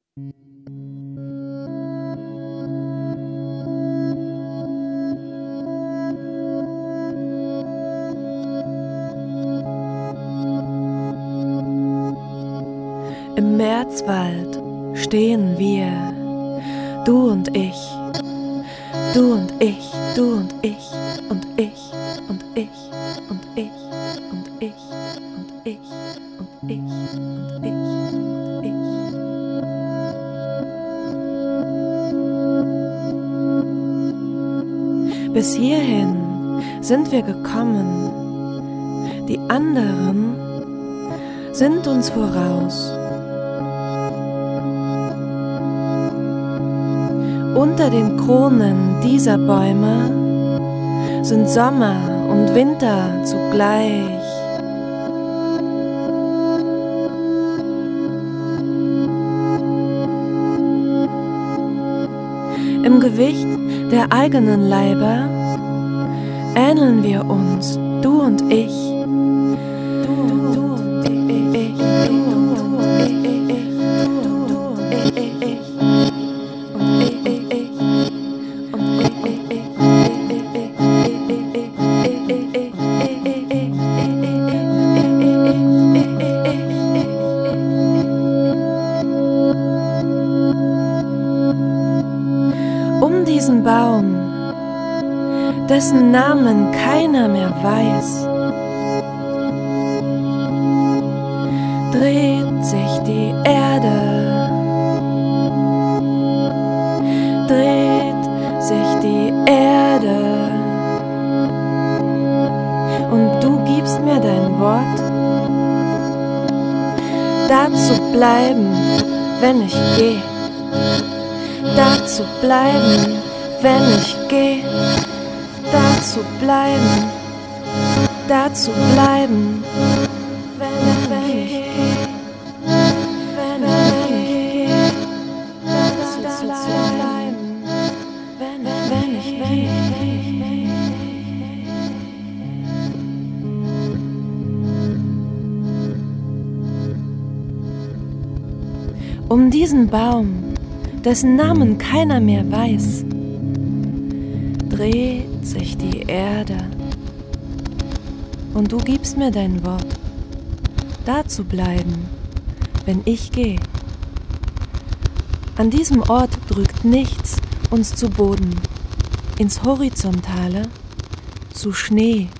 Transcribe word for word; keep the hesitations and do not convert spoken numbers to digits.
Im Märzwald stehen wir, du und ich, du und ich, du und ich und ich und ich und ich und ich und ich und ich und ich und ich. Bis hierhin sind wir gekommen, die anderen sind uns voraus. Unter den Kronen dieser Bäume sind Sommer und Winter zugleich. Im Gewicht der eigenen Leiber ähneln wir uns, du und ich. Du, du, du und ich, ich, du und ich, ich, ich, du und ich, ich, ich. Um diesen Baum, dessen Namen keiner mehr weiß, dreht sich die Erde, dreht sich die Erde, und du gibst mir dein Wort, da zu bleiben, wenn ich gehe. Da zu bleiben, wenn ich gehe, da zu bleiben, da zu bleiben, wenn, wenn ich gehe, wenn, wenn ich gehe, da, da zu bleiben, wenn, wenn ich gehe. Um diesen Baum, dessen Namen keiner mehr weiß, dreht sich die Erde, und du gibst mir dein Wort, da zu bleiben, wenn ich gehe. An diesem Ort drückt nichts uns zu Boden, ins Horizontale, zu Schnee